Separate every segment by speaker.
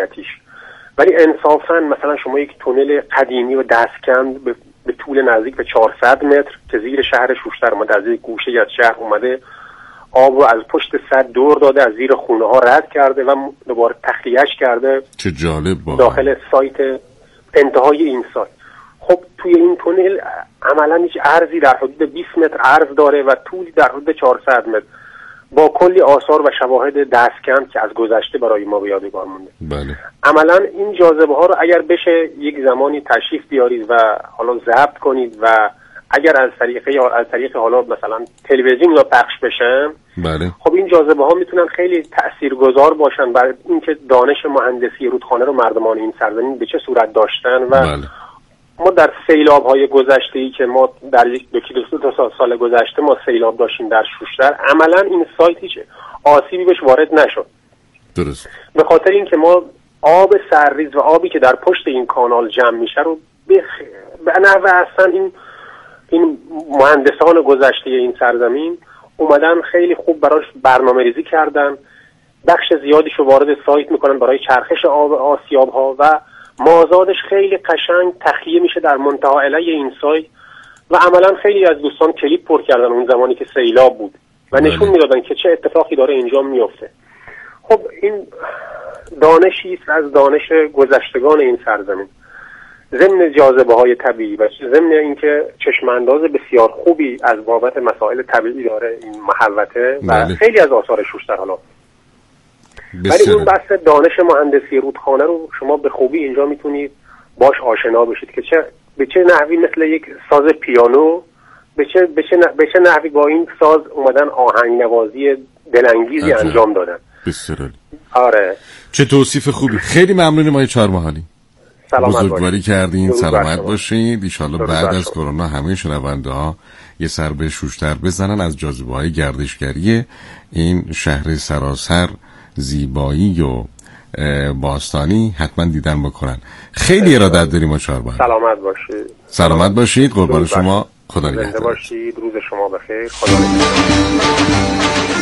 Speaker 1: امنیتیش. ولی انصافا مثلا شما یک تونل قدیمی و دستکند به طول نزدیک به 400 متر که زیر شهر شوشتر اومده، از یک گوشه از شهر اومده، آب رو از پشت سد دور داده، از زیر خونه ها رد کرده و دوباره تخلیه‌اش کرده.
Speaker 2: چه جالب با
Speaker 1: داخل سایت انتهای این سایت. خب توی این تونل عملا هیچ عرضی در حدود 20 متر عرض داره و طولی در حدود 400 متر با کلی آثار و شواهد دستکند که از گذشته برای ما به یادگار مونده.
Speaker 2: بله.
Speaker 1: عملا این جاذبه ها رو اگر بشه یک زمانی تشریف بیارید و حالا ضبط کنید و اگر از طریق حالا مثلا تلویزیون یا پخش بشن،
Speaker 2: بله.
Speaker 1: خب این جاذبه ها میتونن خیلی تاثیرگذار باشن برای اینکه دانش مهندسی رودخانه رو مردمان این سرزمین به چه صورت داشتن و
Speaker 2: بله.
Speaker 1: ما در سیلاب های گذشته‌ای که ما در دو سال گذشته ما سیلاب داشتیم در شوشتر، عملا این سایت هیچ آسیبی بهش وارد نشد.
Speaker 2: درست.
Speaker 1: به خاطر اینکه ما آب سرریز و آبی که در پشت این کانال جمع میشه رو به نحو اصلا این مهندسان گذشته این سرزمین اومدن خیلی خوب براش برنامه‌ریزی کردن، بخش زیادیشو وارد سایت میکنن برای چرخش آب آسیاب ها و مازادش خیلی قشنگ تخلیه میشه در منتها علیه این سایت و عملا خیلی از دوستان کلیپ پر کردن اون زمانی که سیلاب بود و نشون میدادن که چه اتفاقی داره اینجا میفته. خب این دانشی است از دانش گذشتگان این سرزمین، ضمن جاذبه های طبیعی و ضمن اینکه چشم انداز بسیار خوبی از بابت مسائل طبیعی داره این محوطه و خیلی از آثار شوشتر. حالا ولی اون بحث دانش مهندسی رودخانه رو شما به خوبی اینجا میتونید باش آشنا بشید که به چه نحوی مثل یک ساز پیانو به چه نحوی با این ساز اومدن آهنگ نوازی دلانگیزی انجام دادن.
Speaker 2: بسیار.
Speaker 1: آره.
Speaker 2: چه توصیف خوبی. خیلی ممنونیم آقای چهارمحالی. بزرگواری کردین. سلامت باشید. ان شاءالله بعد از کرونا همه شنونده ها یه سر به شوشتر بزنن، از جاذبه‌های گردشگری این شهر سراسر زیبایی و باستانی حتما دیدن بکنن. خیلی ارادت داریم آقای چهارمحالی.
Speaker 1: سلامت باشید.
Speaker 2: سلامت باشید. قربان شما. خدا نگهدار.
Speaker 1: زنده باشید. روز شما بخیر. خدا نگهدار.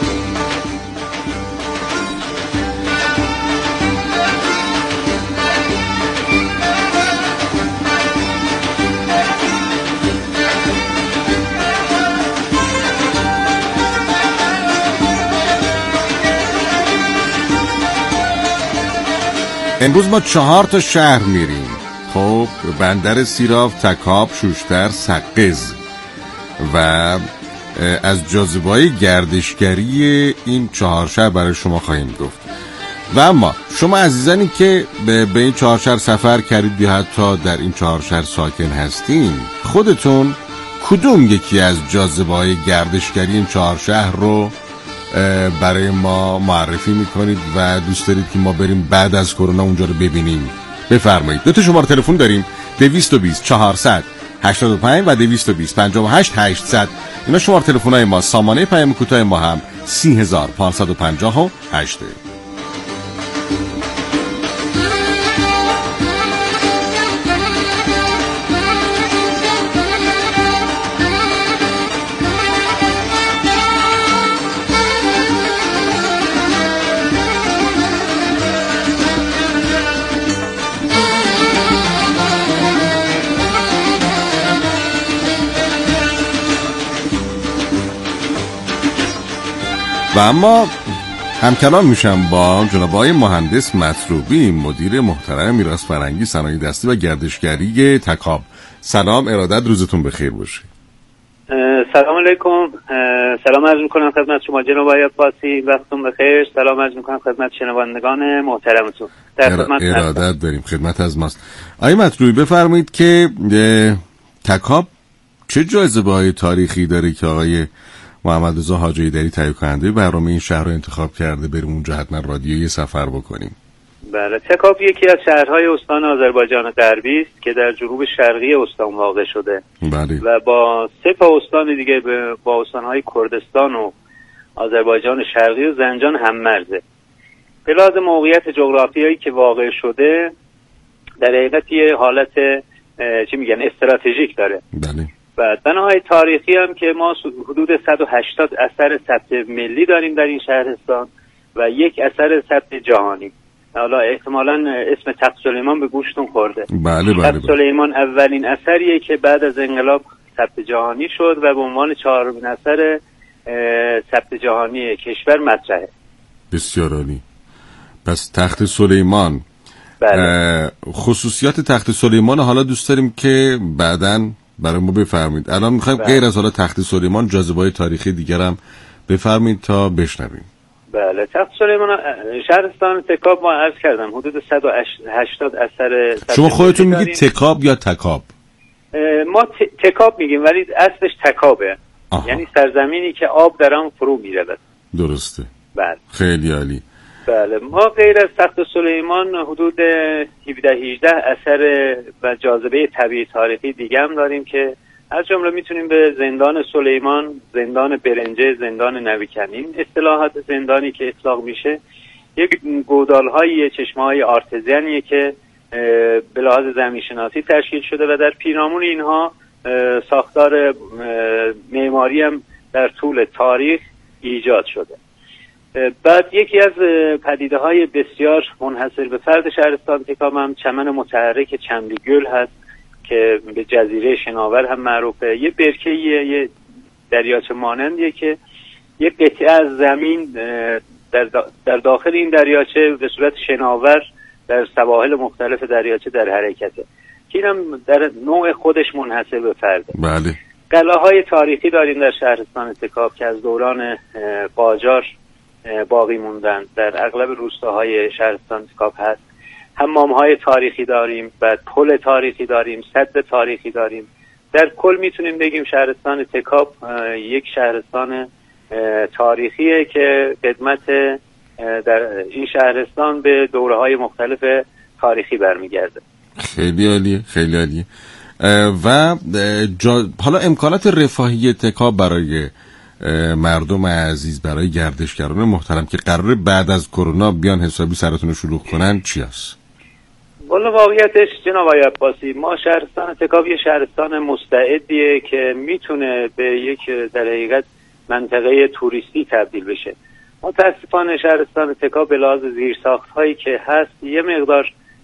Speaker 2: امروز ما 4 تا شهر میریم. خب بندر سیراف، تکاب، شوشتر، سقز و از جاذبه‌های گردشگری این 4 شهر برای شما خواهیم گفت. و اما شما عزیزانی که به این 4 شهر سفر کردید یا حتی در این 4 شهر ساکن هستین، خودتون کدوم یکی از جاذبه‌های گردشگری این 4 شهر رو برای ما معرفی میکنید و دوست دارید که ما بریم بعد از کرونا اونجا رو ببینیم؟ بفرمایید. 2 تا شماره تلفن داریم، 220 400 85 و 220 58 800. اینا شماره تلفن‌های ما. سامانه پیام کوتاه ما هم 30558. و اما همکلام میشم با جناب آقای مهندس مطلوبی، مدیر محترم میراث فرهنگی، صنایع دستی و گردشگری تکاب. سلام، ارادت، روزتون بخیر باشه.
Speaker 3: سلام علیکم. سلام عرض میکنم خدمت شما جناب آقای عباسی، وقتتون بخیر. سلام عرض میکنم خدمت شنوندگان محترمتون.
Speaker 2: ارادت داریم، خدمت از ماست. آقای مطلوبی بفرمایید که تکاب چه جاذبه‌های تاریخی داره که آقای محمد رضا حاج حیدری تهیه کننده برنامه این شهر رو انتخاب کرده بریم اونجا حتما رادیویی سفر بکنیم؟
Speaker 3: بله، تکاب یکی از شهرهای استان آذربایجان غربی است که در جنوب شرقی استان واقع شده.
Speaker 2: بله.
Speaker 3: و با 3 استان دیگه با استانهای کردستان و آذربایجان شرقی و زنجان هم مرزه. به لحاظ موقعیت جغرافیایی که واقع شده در حقیقت یه حالت چی میگن استراتژیک داره.
Speaker 2: بله.
Speaker 3: و بناهای تاریخی هم که ما حدود 180 اثر ثبت ملی داریم در این شهرستان و 1 اثر ثبت جهانی. حالا احتمالاً اسم تخت سلیمان به گوشتون خورده.
Speaker 2: بله.
Speaker 3: تخت سلیمان اولین اثریه که بعد از انقلاب ثبت جهانی شد و به عنوان 4مین اثر ثبت جهانی کشور مطرحه.
Speaker 2: بسیار عالی. پس تخت سلیمان،
Speaker 3: بله.
Speaker 2: خصوصیات تخت سلیمان حالا دوست داریم که بعداً برای ما بفرمایید. الان میخوایم غیر از حالا تخت سلیمان جاذبه‌های تاریخی دیگر هم بفرمایید تا بشنویم.
Speaker 3: بله، تخت سلیمان شهرستان تکاب ما عرض کردم حدود 180 اثر.
Speaker 2: شما خودتون میگید تکاب یا تکاب؟
Speaker 3: ما تکاب میگیم ولی اصلش تکابه.
Speaker 2: آها.
Speaker 3: یعنی سرزمینی که آب در آن فرو میرود.
Speaker 2: درسته.
Speaker 3: بله.
Speaker 2: خیلی عالی.
Speaker 3: بله، ما غیر از تخت سلیمان حدود 17-18 اثر و جاذبه طبیعی تاریخی دیگه هم داریم که از جمله میتونیم به زندان سلیمان، زندان برنجه، زندان نویکنین، اصطلاحات زندانی که اطلاق میشه یک گودال‌های چشمه‌های آرتزیانیه که به لحاظ زمین‌شناسی تشکیل شده و در پیرامون اینها ساختار معماری هم در طول تاریخ ایجاد شده. بعد یکی از پدیده‌های بسیار منحصر به فرد شهرستان تکاب هم چمن متحرک چملیگل هست که به جزیره شناور هم معروفه. یه برکه‌ایه، یه دریاچه مانندیه که یه قطعه از زمین در داخل این دریاچه به صورت شناور در سواحل مختلف دریاچه در حرکته که اینم در نوع خودش منحصر به فرده.
Speaker 2: بله.
Speaker 3: قلعه‌های تاریخی داریم در شهرستان تکاب که از دوران قاجار باقی موندن، در اغلب روستاهای شهرستان تکاب هست. حمام‌های تاریخی داریم، بعد پل تاریخی داریم، سد تاریخی داریم. در کل میتونیم بگیم شهرستان تکاب یک شهرستان تاریخیه که خدمت در این شهرستان به دوره‌های مختلف تاریخی برمیگرده.
Speaker 2: خیلی عالیه، خیلی عالیه. و حالا امکانات رفاهی تکاب برای مردم عزیز، برای گردشگران محترم که قراره بعد از کرونا بیان حسابی سرتون رو شلوغ کنن چی هست؟
Speaker 3: والا واقعیتش جناب آقای عباسی، ما شهرستان تکاب یه شهرستان مستعدیه که میتونه به یک در حقیقت منطقه توریستی تبدیل بشه. متاسفانه شهرستان تکاب به لحاظ زیرساخت‌هایی که هست یه مقدار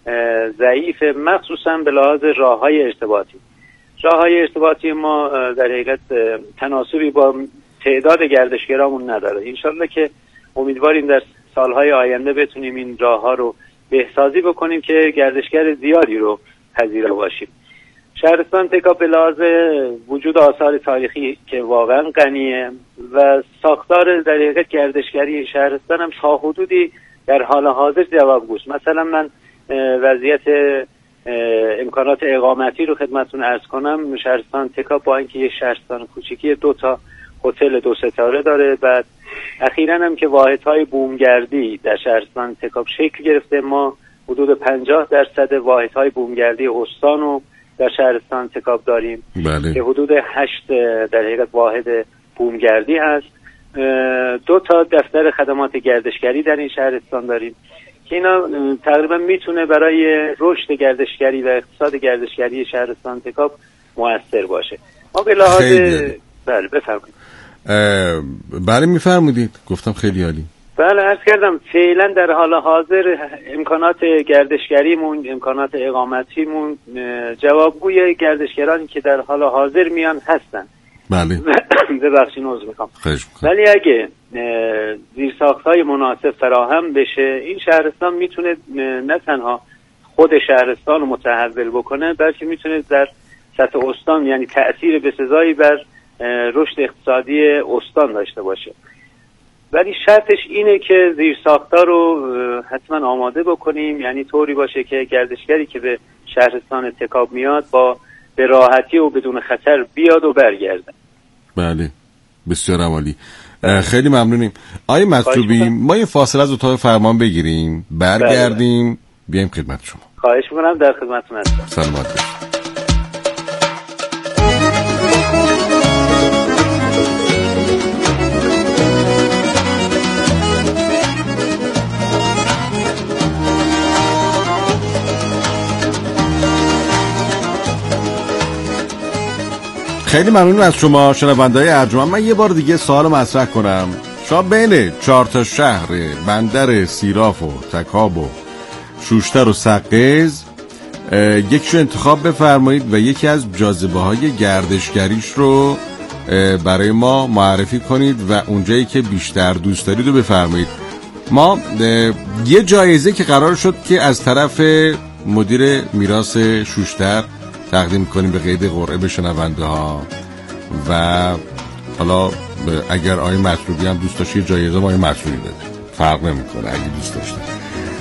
Speaker 3: ضعیف، مخصوصا به لحاظ راه‌های ارتباطی. راه‌های ارتباطی ما در حقیقت تناسبی با تعداد گردشگرامون نداره. انشالله که امیدواریم در سالهای آینده بتونیم این راه‌ها رو بهسازی بکنیم که گردشگر زیادی رو پذیرا باشیم. شهرستان تکاب به لحاظ وجود آثار تاریخی که واقعا غنیه و ساختار در حقیقت گردشگری شهرستان هم تا حدودی در حال حاضر جوابگوست. مثلا من وضعیت امکانات اقامتی رو خدمتتون عرض کنم. شهرستان تکاب با اینکه یه شهرستان کوچیکی 2 تا هتل 2 ستاره داره، بعد اخیراً هم که واحدهای بومگردی در شهرستان تکاب شکل گرفته، ما حدود 50% واحدهای بومگردی استان رو در شهرستان تکاب داریم.
Speaker 2: بله.
Speaker 3: که حدود 8 در حقیقت واحد بومگردی هست. 2 تا دفتر خدمات گردشگری در این شهرستان داریم که اینا تقریبا میتونه برای رشد گردشگری و اقتصاد گردشگری شهرستان تکاب مؤثر باشه. ما به لحاظ بله بفرمایید.
Speaker 2: بله میفرمودید، گفتم خیلی عالی.
Speaker 3: بله عرض کردم فعلا در حال حاضر امکانات گردشگریمون، امکانات اقامتیمون جوابگوی گردشگرانی که در حال حاضر میان هستن.
Speaker 2: بله.
Speaker 3: ببخشید عذر میخوام. ولی اگه زیرساخت‌های مناسب فراهم بشه، این شهرستان میتونه نه تنها خود شهرستان رو متحول بکنه، بلکه میتونه در سطح استان یعنی تأثیر بسزایی بر رشد اقتصادی استان داشته باشه. ولی شرطش اینه که زیرساخت‌ها رو حتما آماده بکنیم، یعنی طوری باشه که گردشگری که به شهرستان تکاب میاد به راحتی و بدون خطر بیاد و برگرده.
Speaker 2: بله بسیار عالی. خیلی ممنونیم. آقای مطلوبی، ما یه فاصله از اتاق فرمان بگیریم، برگردیم بیایم خدمت شما.
Speaker 3: خواهش می‌کنم، در خدمتتون هستم.
Speaker 2: سلامت باشید. خیلی ممنون از شما شنونده‌های ارجمند. من یه بار دیگه سوال مطرح کنم. شما بین 4 تا شهر بندر سیراف و تکاب و شوشتر و سقز، یکیشو انتخاب بفرمایید و یکی از جاذبه‌های گردشگریش رو برای ما معرفی کنید و اونجایی که بیشتر دوست دارید رو بفرمایید. ما یه جایزه که قرار شد که از طرف مدیر میراث شوشتر تقدیم کنیم به قید قرعه به شنونده ها و حالا اگر آقای مطلوبی هم دوست داشت یه جایزه ما آقای مطلوبی بده، فرق نمیکنه اگه دوست داشتید.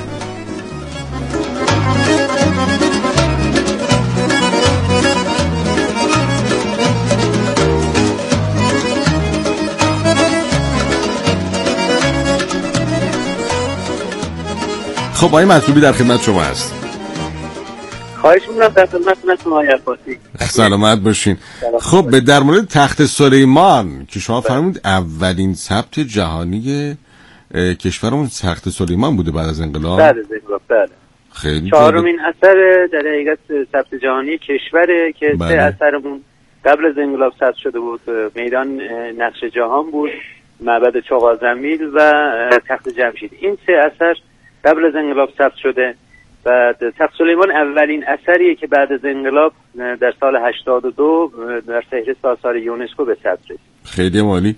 Speaker 2: خب آقای مطلوبی در خدمت شما هست.
Speaker 3: خواهش می‌کنم در خدمتتون آقای عباسی.
Speaker 2: سلامت باشین. خب در مورد تخت سلیمان که شما فرمودید اولین ثبت جهانی کشورمون تخت سلیمان بوده بعد از انقلاب.
Speaker 3: بعد از انقلاب بله.
Speaker 2: خیلی
Speaker 3: چهارمین اثر در حقیقت ثبت جهانی کشوره که
Speaker 2: بله.
Speaker 3: سه اثرمون قبل از انقلاب ثبت شده بود. میدان نقش جهان بود، معبد چغازمیل و تخت جمشید. این سه اثر قبل از انقلاب ثبت شده و تخت سلیمان اولین اثریه که بعد از انقلاب در سال 82 در فهرست آثار یونسکو به ثبت رسید.
Speaker 2: خیلی عالی.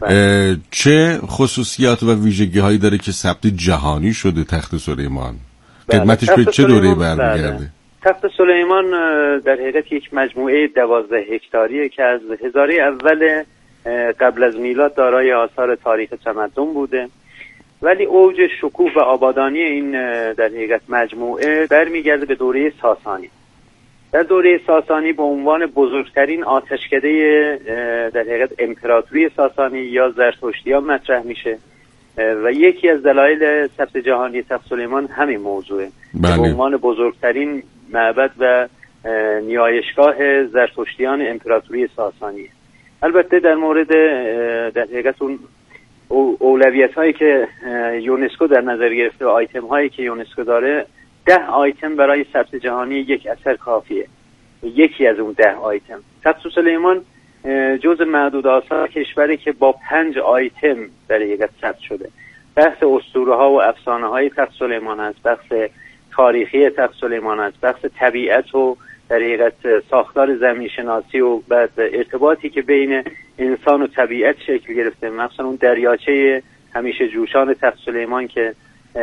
Speaker 2: چه خصوصیات و ویژگی هایی داره که ثبت جهانی شده تخت سلیمان؟ خدمتش به چه دوره‌ای برمیگرده؟
Speaker 3: تخت سلیمان در حقیقت یک مجموعه 12 هکتاریه که از هزاره اول قبل از میلاد دارای آثار تاریخ تمدن بوده، ولی اوج شکوه و آبادانی این در حقیقت مجموعه برمیگرده به دوره ساسانی. در دوره ساسانی به عنوان بزرگترین آتشکده در حقیقت امپراتوری ساسانی یا زرتشتیان مطرح میشه و یکی از دلایل ثبت جهانی تخت سلیمان همین موضوعه. به عنوان بزرگترین معبد و نیایشگاه زرتشتیان امپراتوری ساسانی. البته در مورد در حقیقت اون اولویت هایی که یونسکو در نظر گرفته و آیتم هایی که یونسکو داره، 10 آیتم برای ثبت جهانی یک اثر کافیه. یکی از اون 10 آیتم تخت سلیمان جز معدود آثار کشوری که با 5 آیتم در حقیقت ثبت شده. بحث اسطوره ها و افسانه های تخت سلیمان هست، بحث تاریخی تخت سلیمان هست، بحث طبیعت و در حقیقت ساختار زمین شناسی و بعد ارتباطی که بین انسان و طبیعت شکل گرفته، مثلا اون دریاچه همیشه جوشان تخت سلیمان که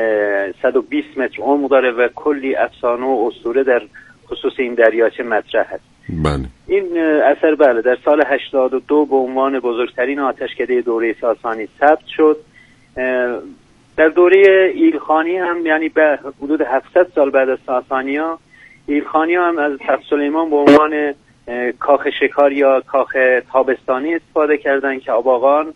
Speaker 3: 120 متر عمق داره و کلی افسانه و اسطوره در خصوص این دریاچه مطرح هست.
Speaker 2: بله.
Speaker 3: این اثر بله در سال 82 به عنوان بزرگترین آتشکده دوره ساسانی ثبت شد. در دوره ایلخانی هم یعنی به حدود 700 سال بعد از ساسانی‌ها، ایلخانی‌ها هم از تخت سلیمان به عنوان کاخ شکار یا کاخ تابستانی استفاده کردند که آباغان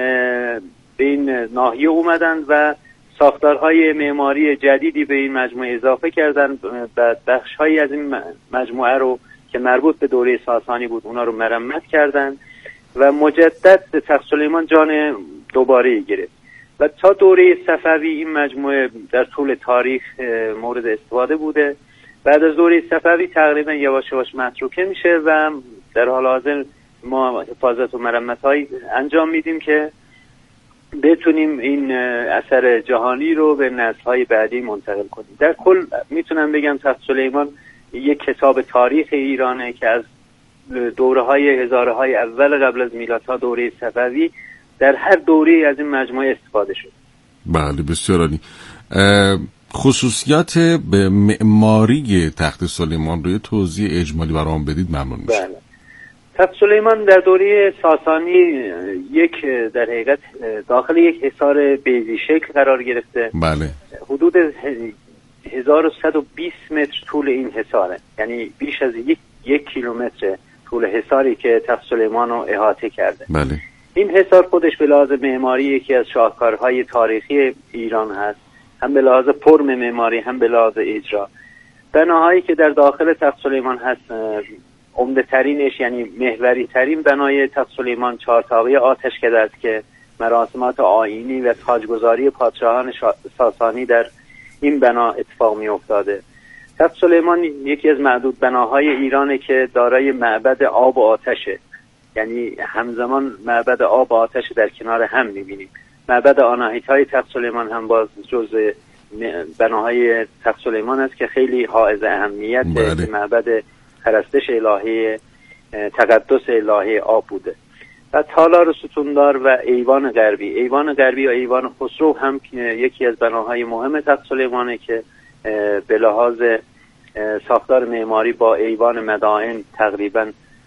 Speaker 3: به این ناحیه اومدن و ساختارهای معماری جدیدی به این مجموعه اضافه کردن. بعد بخش‌هایی از این مجموعه رو که مربوط به دوره ساسانی بود اونا رو مرمت کردن و مجدد تخت سلیمان جان دوباره گرفت و تا دوره صفوی این مجموعه در طول تاریخ مورد استفاده بوده. بعد از دوره صفوی تقریبا یواش یواش متروکه میشه و در حال حاضر ما حفاظت و مرمت‌های انجام میدیم که بتونیم این اثر جهانی رو به نسل‌های بعدی منتقل کنیم. در کل میتونم بگم تخت سلیمان یک کتاب تاریخ ایرانه که از دوره‌های هزاره‌های اول قبل از میلاد تا دوره صفوی در هر دوره از این مجموعه استفاده شد.
Speaker 2: بله بسیار عالی. خصوصیات به معماری تخت سلیمان رو یه توضیح اجمالی برام بدید ممنون میشم.
Speaker 3: بله. تخت سلیمان در دوره ساسانی یک در حقیقت داخل یک حصار بیضی شکل قرار گرفته.
Speaker 2: بله.
Speaker 3: حدود 1120 متر طول این حصاره، یعنی بیش از یک کیلومتر طول حصاری که تخت سلیمان رو احاطه کرده.
Speaker 2: بله.
Speaker 3: این حصار خودش به لحاظ معماری یکی از شاهکارهای تاریخی ایران هست، هم به لحاظ فرم معماری هم به لحاظ اجرا. بناهایی که در داخل تخت سلیمان هست عمده ترینش یعنی محوری ترین بنای تخت سلیمان چهارطاقه آتشکده است که مراسمات آیینی و تاجگذاری پادشاهان ساسانی در این بنا اتفاق می افتاده. تخت سلیمان یکی از معدود بناهای ایرانه که دارای معبد آب و آتشه، یعنی همزمان معبد آب و آتش در کنار هم می‌بینیم. معبد آناهیتای تخت سلیمان هم باز جزء بناهای تخت سلیمان است که خیلی حائز اهمیت
Speaker 2: بله.
Speaker 3: معبد پرستش الهی، تقدس الهی آب بوده. و تالار ستوندار و ایوان غربی یا ایوان خسرو هم یکی از بناهای مهم تخت سلیمانه که به لحاظ ساختار معماری با ایوان مدائن تقریبا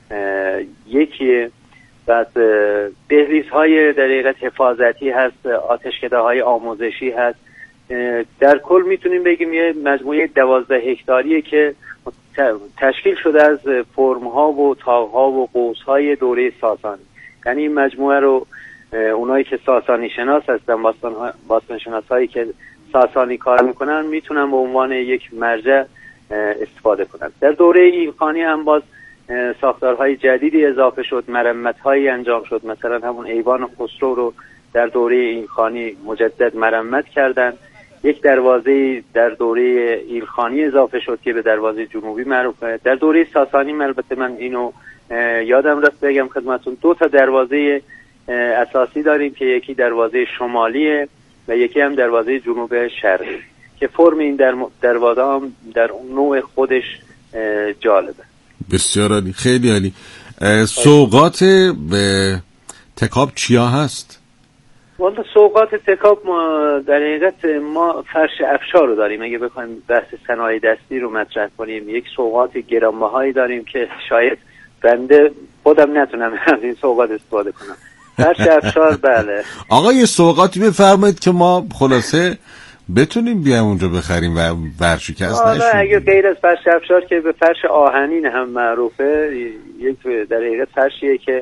Speaker 3: یکیه. بعد دهلیزهای در حقیقت حفاظتی هست، آتشکده‌های آموزشی هست. در کل میتونیم بگیم یه مجموعه 12 هکتاریه که تشکیل شده از فرم‌ها و طاق‌ها و قوس‌های دوره ساسانی. یعنی این مجموعه رو اونایی که ساسانی شناس هستن، باستان شناسایی که ساسانی کار میکنن میتونن به عنوان یک مرجع استفاده کنن. در دوره ایلخانی هم باز ساختارهای جدیدی اضافه شد، مرمت‌هایی انجام شد. مثلا همون ایوان خسرو رو در دوره ایلخانی مجدد مرمت کردن. یک دروازه در دوره ایلخانی اضافه شد که به دروازه جنوبی معروفه. در دوره ساسانی البته من اینو یادم رفت بگم خدمتتون، 2 تا دروازه اساسی داریم که یکی دروازه شمالیه و یکی هم دروازه جنوب شرقی که فرم این دروازه هم در نوع خودش جالبه.
Speaker 2: بسیار عالی، خیلی عالی. سوغات به تکاب چیا هست؟
Speaker 3: والا سوغات تکاب ما در حقیقت ما فرش افشار رو داریم. اگه بخوایم بحث صنایع دستی رو مطرح کنیم، یک سوغات گرانبهایی داریم که شاید بنده خودم نتونم از این سوغات استفاده کنم. فرش افشار بله.
Speaker 2: آقا یه سوغاتی بفرمایید که ما خلاصه بتونیم بیایم اونجا بخریم و ورشکست نشیم.
Speaker 3: اگه غیر از فرش افشار که به فرش آهنین هم معروفه، یک در حقیقت فرشیه که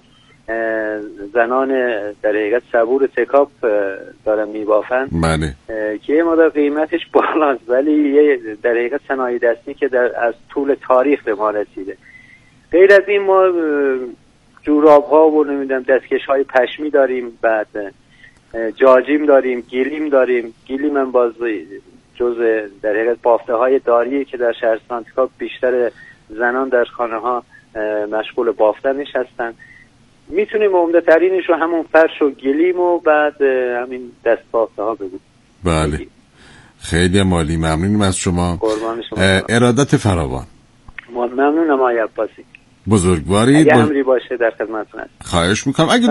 Speaker 3: زنان در حقیقت صبور تکاب دارن میبافن.
Speaker 2: بله.
Speaker 3: که یه مقدار قیمتش بالاست ولی یه در حقیقت صنایع دستی که از طول تاریخ به ما رسیده. غیر از این ما جوراب ها و نمیدونم دستکش های پشمی داریم، بعد جاجیم داریم، گیلیم داریم. گیلیم هم باز جز در حقیقت بافته های داریه که در شهرستان تکاب بیشتر زنان در خانه ها مشغول بافتنش هستن. میتونیم عمده ترینش رو همون فرش و گلیم و بعد همین دست بافته ها بگیم.
Speaker 2: بله خیلی مالی، ممنونیم از شما. ارادت فراوان.
Speaker 3: ممنونم آقای عباسی،
Speaker 2: بزرگوارید.
Speaker 3: اگه امری باشه در خدمتتون هستم.
Speaker 2: خواهش میکنم. اگه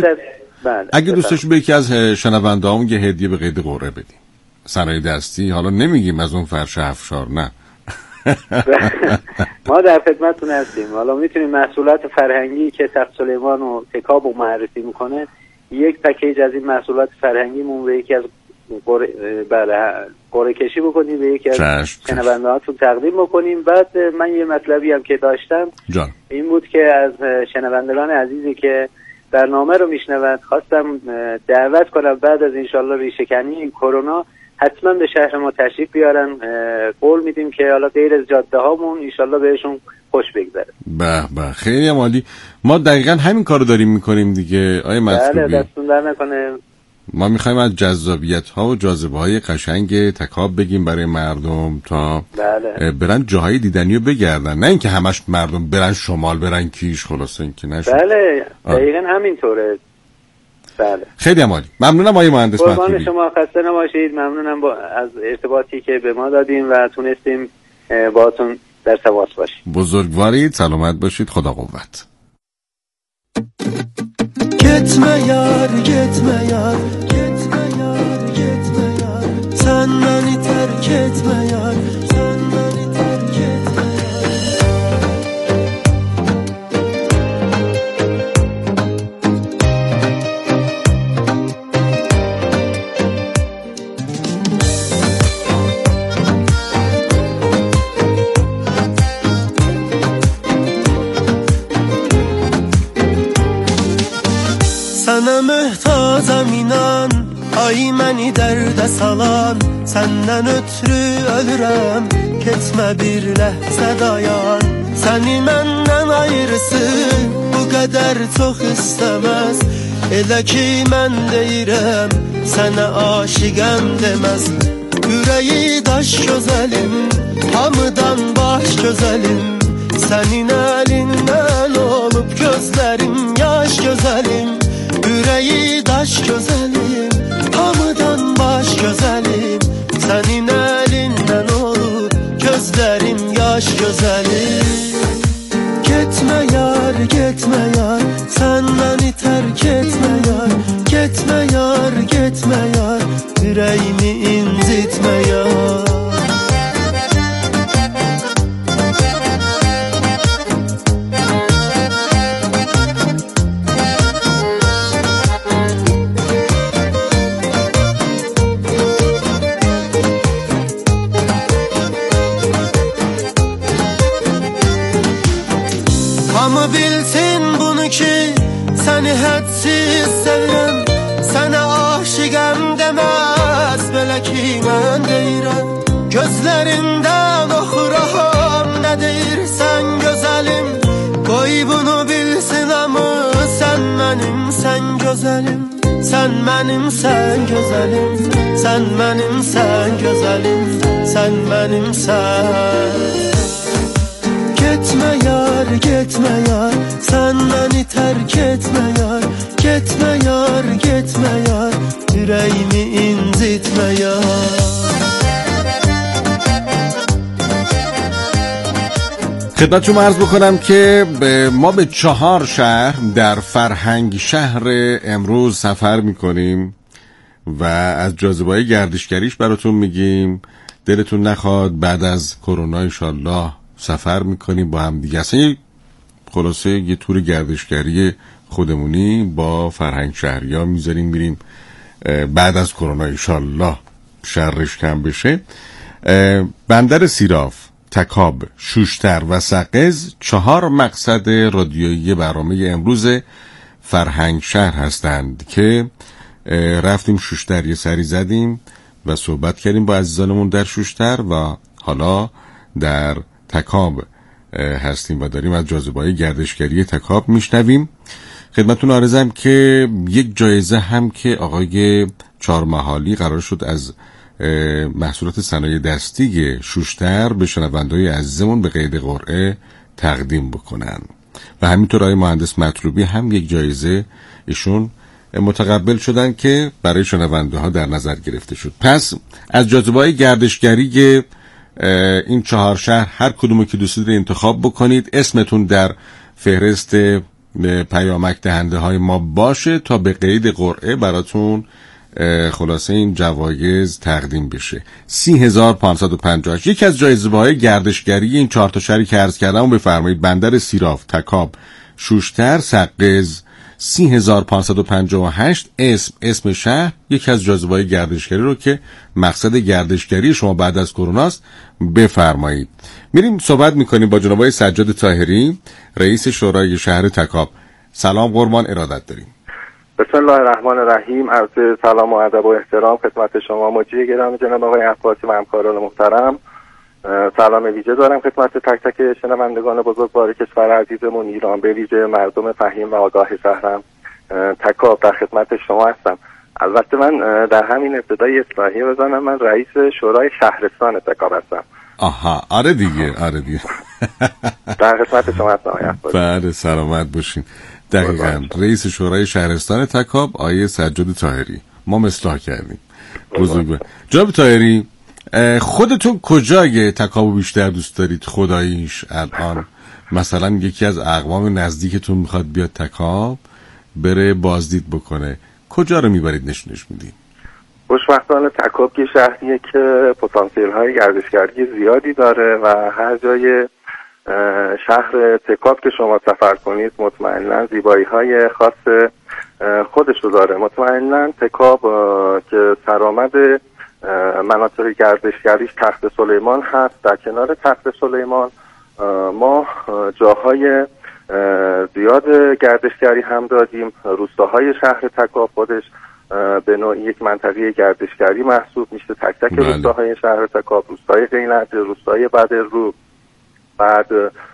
Speaker 2: دوست داشتید به یکی از شنونده‌هامون یه هدیه به قید قرعه بدیم، صنایع دستی، حالا نمیگیم از اون فرش افشار، نه
Speaker 3: ما در خدمتتون هستیم. حالا میتونیم محصولات فرهنگی که تخت سلیمان و تکاب رو معرفی میکنه، یک پکیج از این محصولات فرهنگیمون به یکی از قرعه کشی بکنیم، به یکی از شنوندهاتون تقدیم بکنیم. بعد من یه مطلبی هم که داشتم این بود که از شنوندگان عزیزی که برنامه رو میشنوند خواستم دعوت کنم بعد از انشالله ریشه‌کنی این کرونا حتما به شهر ما تشریف بیارن. قول میدیم که حالا غیر از جاده هامون انشالله بهشون خوش بگذره.
Speaker 2: به خیلی عالی. ما دقیقاً همین کارو داریم میکنیم دیگه آقای مطلوبی.
Speaker 3: بله دستون در نکنه.
Speaker 2: ما میخوایم از جذابیت ها و جاذبه های قشنگ تکاب بگیم برای مردم تا برن جاهای دیدنی رو بگردن، نه اینکه همش مردم برن شمال، برن کیش، خلاصه اینکه نشه.
Speaker 3: بله دقیقاً همینطوره. بله
Speaker 2: خیلی عالی. ممنونم آقای مهندس مطلوبی.
Speaker 3: قربان شما، خسته نباشید. ممنونم از ارتباطی که به ما دادیم و تونستیم باهاتون در تماس باشیم.
Speaker 2: بزرگوارید، سلامت باشید، خدا قوت.
Speaker 4: Gitme yar, gitme yar, gitme yar, gitme yar. Sen beni terk etme yar, sen beni terk etme Sana mühtacam inan, ay məni dərdə salan. Səndən ötürü ölürəm, keçmə bir ləhzə dayan. Səni məndən ayrısı bu qədər çox istəməz. Elə ki mən deyirəm, sənə aşiqəm deməz. Ürəyi daş gözəlim, hamıdan baş gözəlim. Sənin əlindən olub gözlərim yaş gözəlim. Yüreği daş güzelim, hamıdan baş güzelim. Senin gözlerim yaş güzelim. Gitme yar, gitme yar, sen beni terk etme yar. Gitme yar, gitme yar, yüreğimi incitme yar. Hamı bilsin bunu ki seni hadsiz sevirəm. Sənə aşiqəm deməz belə ki mən deyirəm. Gözlərindən oxuram nə deyirsən gözəlim. Qoy bunu bilsin hamı sən mənim sən gözəlim. Sən mənim sən gözəlim. Sən mənim sən gözəlim. Sən mənim sən. Gitme yar, gitme yar, sen beni terk etme yar. Gitme yar, gitme yar, yüreğimi incitme yar.
Speaker 2: خدمتتون عرض بکنم که ما به 4 شهر در فرهنگ شهر امروز سفر میکنیم و از جاذبه‌های گردشگریش براتون میگیم. دلتون نخواد بعد از کرونا انشالله سفر میکنیم با هم دیگه. اصلا خلاصه یه تور گردشگری خودمونی با فرهنگ شهریا میذاریم میریم بعد از کرونا انشالله شرش کم بشه. بندر سیراف، تکاب، شوشتر و سقز 4 مقصد رادیویی برنامه امروز فرهنگ شهر هستند که رفتیم شوشتر یه سری زدیم و صحبت کردیم با عزیزانمون در شوشتر و حالا در تکاب هستیم و داریم از جاذبه‌های گردشگری تکاب میشنویم. خدمتتون عرضم که یک جایزه هم که آقای چهارمحالی قرار شد از محصولات صنایع دستی شوشتر به شنونده‌های عزیزمون به قید قرعه تقدیم بکنن و همینطور آقای مهندس مطلوبی هم یک جایزه ایشون متقبل شدن که برای شنونده‌ها در نظر گرفته شد. پس از جاذبه‌های گردشگری این 4 شهر هر کدومو که دوست دارید انتخاب بکنید، اسمتون در فهرست پیامک دهنده های ما باشه تا به قید قرعه براتون خلاصه این جوایز تقدیم بشه. 30,550. یکی از جایزه‌های گردشگری این 4 تا شهری که عرض کردم بفرمایید: بندر سیراف، تکاب، شوشتر، سقز. 30,558 اسم شهر یکی از جاذبه‌های گردشگری رو که مقصد گردشگری شما بعد از کروناست بفرمایید. میریم صحبت میکنیم با جناب آقای سجاد طاهری، رئیس شورای شهر تکاب. سلام قربان، ارادت داریم.
Speaker 5: بسم الله الرحمن الرحیم. عرض سلام و ادب و احترام خدمت شما مجری گرامی جناب آقای عباسی و همکاران محترم. سلام ویژه دارم خدمت تک تک شنوندگان بزرگوار کشور عزیزمون ایران، به ویژه مردم فهیم و آگاه شهرم تکاب در خدمت شما هستم. البته من در همین ابتدای اصلاحیه بزنم، من رئیس شورای شهرستان تکاب هستم.
Speaker 2: آها، آره دیگه
Speaker 5: در خدمت شما هستم.
Speaker 2: بله، سلامت باشین. دقیقاً رئیس شورای شهرستان تکاب آقای سجاد طاهری. ما اصلاح کردیم. بزرگوار جناب طاهری، خودتون کجای تکابو بیشتر دوست دارید خداییش الان؟ مثلا یکی از اقوام نزدیکتون میخواد بیاد تکاب بره بازدید بکنه، کجا رو میبرید نشونش میدید؟
Speaker 5: خوشبختانه تکاب یه شهریه که پتانسیل های گردشگری زیادی داره و هر جای شهر تکاب که شما سفر کنید مطمئنا زیبایی های خاص خودش رو داره. مطمئنا تکاب که سرآمد مناطق گردشگریش تخت سلیمان هست، در کنار تخت سلیمان ما جاهای زیاد گردشگری هم داریم. روستاهای شهر تکاب خودش به نوعی یک منطقه گردشگری محسوب میشه. تک تک روستاهای شهر تکاب، روستای قینت، روستای بدررو، بعد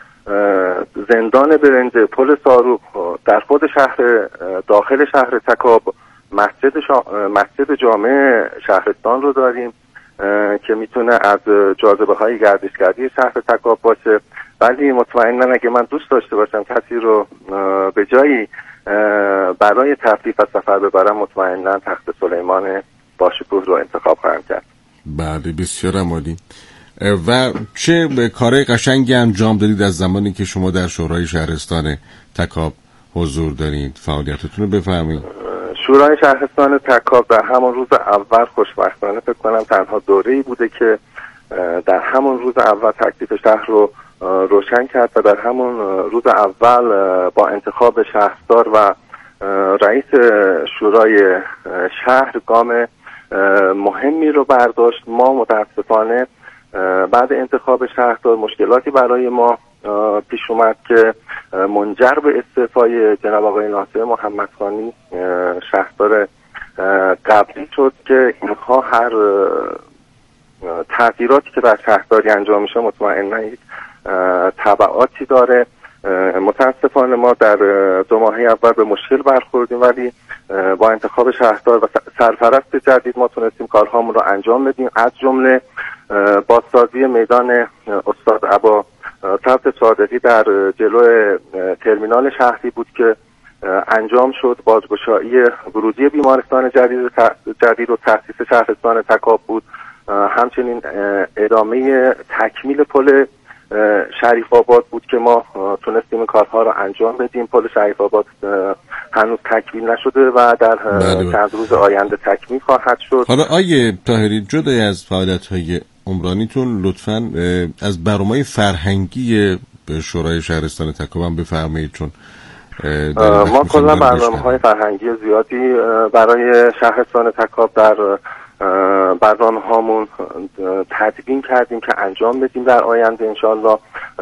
Speaker 5: زندان برنج، پل ساروق، در خود شهر داخل شهر تکاب مسجد جامع شهرستان رو داریم که میتونه از جاذبه های گردشگری شهر تکاب باشه. ولی مطمئنا اگه من دوست داشته باشم کسی رو به جایی برای تفریح و سفر ببرم، مطمئنا تخت سلیمان باشکوه رو انتخاب خواهم کرد.
Speaker 2: بله، بسیار عالی. و چه کارهای قشنگی انجام دادید از زمانی که شما در شورای شهرستان تکاب حضور دارید؟ فعالیتتون رو بفرمایید.
Speaker 5: شورای شهرستان تکاب در همون روز اول خوشبختانه فکر کنم تنها دوره‌ای بوده که در همون روز اول تکلیف شهر رو روشن کرد و در همون روز اول با انتخاب شهردار و رئیس شورای شهر گام مهمی رو برداشت. ما متاسفانه بعد انتخاب شهردار مشکلاتی برای ما پیش اومد که منجر به استعفای جناب آقای ناصر محمدخانی شهردار قبلی شد که اینها هر تغییراتی که در شهرداری انجام میشه مطمئنا یک تبعاتی داره. متاسفانه ما در 2 ماه اول به مشکل برخوردیم، ولی با انتخاب شهردار و سرپرست جدید ما تونستیم کارهامون رو انجام بدیم. از جمله بازسازی میدان استاد عبا طبط صادقی در جلو ترمینال شهری بود که انجام شد. بازگشایی ورودی بیمارستان جدید و تأسیس شهرستان تکاب بود. همچنین ادامه تکمیل پل شریف آباد بود که ما تونستیم کارها رو انجام بدیم. پل شریف آباد هنوز تکمیل نشده و در چند روز آینده تکمیل خواهد شد.
Speaker 2: حالا آیه طاهری، جدای از فعالیت‌های عمرانیتون لطفاً از برنامه‌های فرهنگی به شورای شهرستان تکاب هم بفرمایید، چون
Speaker 5: ما کلا برنامه‌های فرهنگی زیادی برای شهرستان تکاب در برنامه هامون تدوین کردیم که انجام بدیم در آینده انشالله.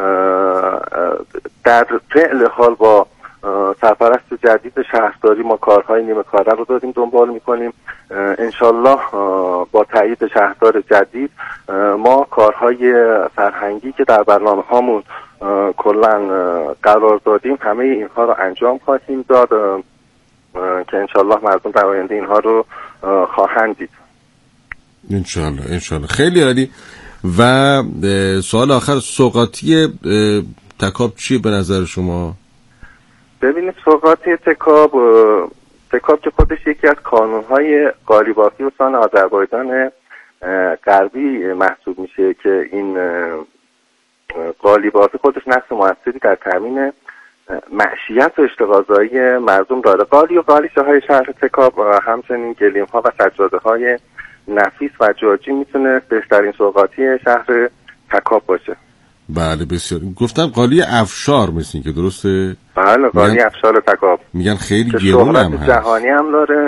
Speaker 5: در فعل حال با سرپرست جدید شهرداری ما کارهای نیمه کاره رو داریم دنبال میکنیم. انشالله با تایید شهردار جدید ما کارهای فرهنگی که در برنامه هامون کلا قرار دادیم همه اینها رو انجام خواهیم داد که انشالله مردم در آینده اینها رو خواهند دید.
Speaker 2: انشالله. خیلی عالی. و سوال آخر، سوغاتی تکاب چیه به نظر شما؟
Speaker 5: ببینید سوغاتی تکاب که خودش یکی از کانونهای قالیبافی استان آذربایجان غربی محسوب میشه که این قالیبافی خودش نقش موثری در تامین معیشت و اشتغالزایی مردم داره. قالی و قالیچه های شهر تکاب و همچنین گلیم ها و سجاده های نفیس و جاجی میتونه بهترین سوغاتی شهر تکاب باشه.
Speaker 2: بله بسیار. گفتم قالی افشار مثل که درسته؟
Speaker 5: بله قالی افشار تکاب
Speaker 2: میگن خیلی گرون هم هست.
Speaker 5: جهانی هم داره.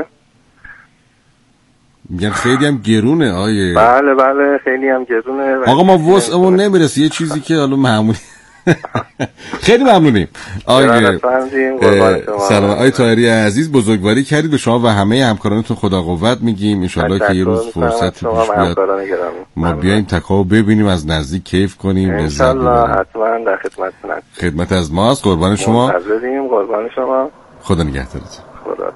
Speaker 2: میگن خیلی هم گرونه آیه.
Speaker 5: بله خیلی هم گرونه.
Speaker 2: آقا ما وسعمون نمیرسه یه چیزی که حالا معمولی. خیلی ممنونیم آیه. سلام آیه طاهری عزیز، بزرگواری کردید. به شما و همه همکارانتون خدا قوت میگیم. ان شاءالله که یه روز فرصت پیش بیاد ما بیایم تکاب ببینیم، از نزدیک کیف کنیم.
Speaker 5: ان شاءالله حتما در خدمتتون هستیم.
Speaker 2: خدمت از ماست. قربان شما.
Speaker 5: منتظریم. قربان شما.
Speaker 2: خدا نگهدارت.
Speaker 5: خدا.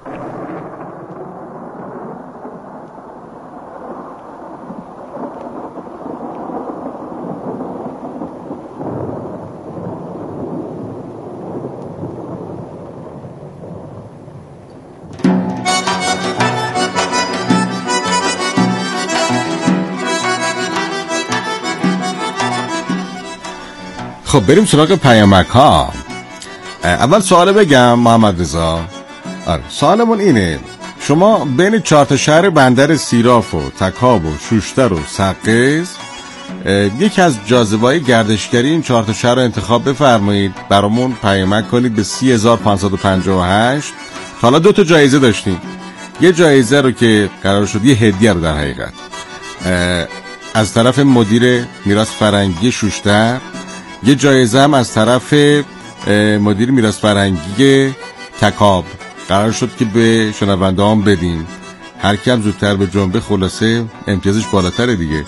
Speaker 2: خب بریم سراغ پیامک ها. اول سوال بگم محمد رضا. سوالمون اینه، شما بین 4 شهر بندر سیراف و تکاب و شوشتر و سقز یکی از جاذبه‌های گردشگری این 4 شهر رو انتخاب بفرمایید، برامون پیامک کنید به 30558. حالا 2 جایزه داشتیم. یه جایزه رو که قرار شد یه هدیه رو در حقیقت از طرف مدیر میراث فرهنگی شوشتر، یه جایزه هم از طرف مدیر میراث فرهنگی تکاب قرار شد که به شنونده هم بدیم. هر کی هم زودتر به جنبه خلاصه امتیازش بالاتره دیگه.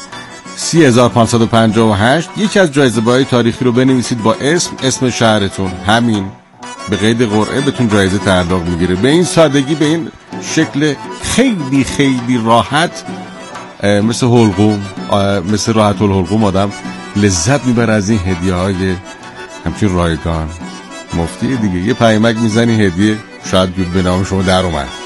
Speaker 2: 30558. یکی از جایزه‌های تاریخی رو بنویسید با اسم شهرتون، همین به قید قرعه بهتون جایزه تعلق میگیره. به این سادگی، به این شکل خیلی خیلی راحت، مثل حلقوم، مثل راحت الحلقوم آدم لذت میبره از این هدیه‌های همچین رایگان. مفتی دیگه، یه پیامک میزنی هدیه شاید به نام شما در اومد.